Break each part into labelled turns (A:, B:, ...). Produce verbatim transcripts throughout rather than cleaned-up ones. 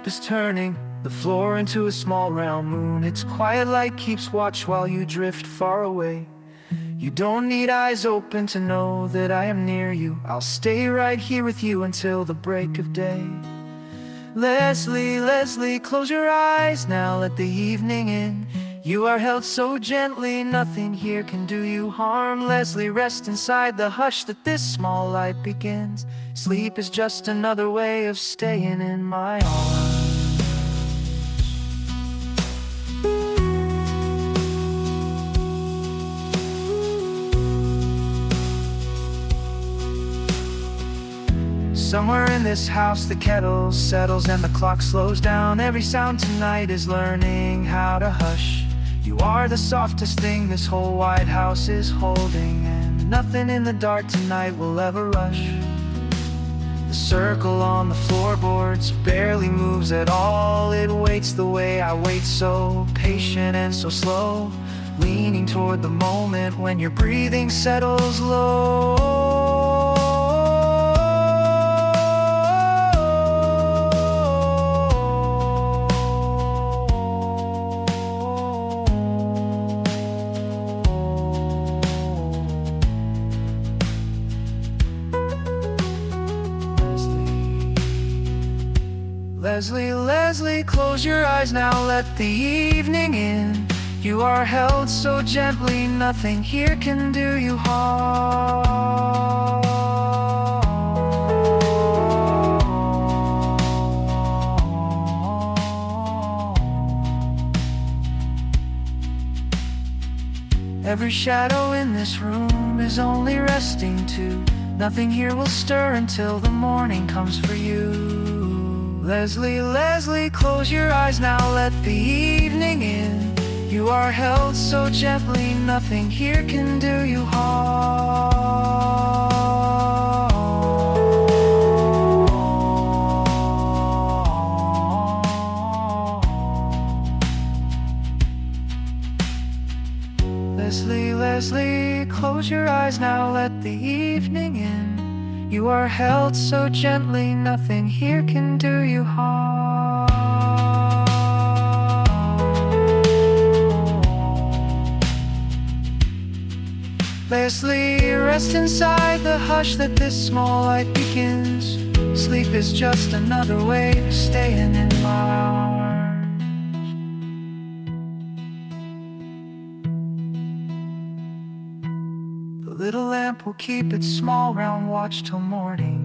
A: lamp is turning the floor into a small round moon. Its quiet light keeps watch while you drift far away. You don't need eyes open to know that I am near you. I'll stay right here with you until the break of day. Leslie, Leslie, close your eyes now, let the evening in. You are held so gently, nothing here can do you harm. Leslie, rest inside the hush that this small light begins. Sleep is just another way of staying in my arms. Somewhere in this house the kettle settles and the clock slows down. Every sound tonight is learning how to hush. You are the softest thing this whole wide house is holding, and nothing in the dark tonight will ever rush. The circle on the floorboards barely moves at all. It waits the way I wait, so patient and so slow, leaning toward the moment when your breathing settles low. Leslie, Leslie, close your eyes now, let the evening in. You are held so gently, nothing here can do you harm. Every shadow in this room is only resting too. Nothing here will stir until the morning comes for you. Leslie, Leslie, close your eyes now, let the evening in. You are held so gently, nothing here can do you harm. Leslie, Leslie, close your eyes now, let the evening in. You are held so gently, nothing here can do you harm. Leslie, rest inside the hush that this small light begins. Sleep is just another way of staying in my arms. The little lamp will keep its small round watch till morning,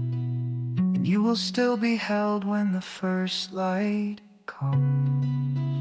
A: and you will still be held when the first light comes.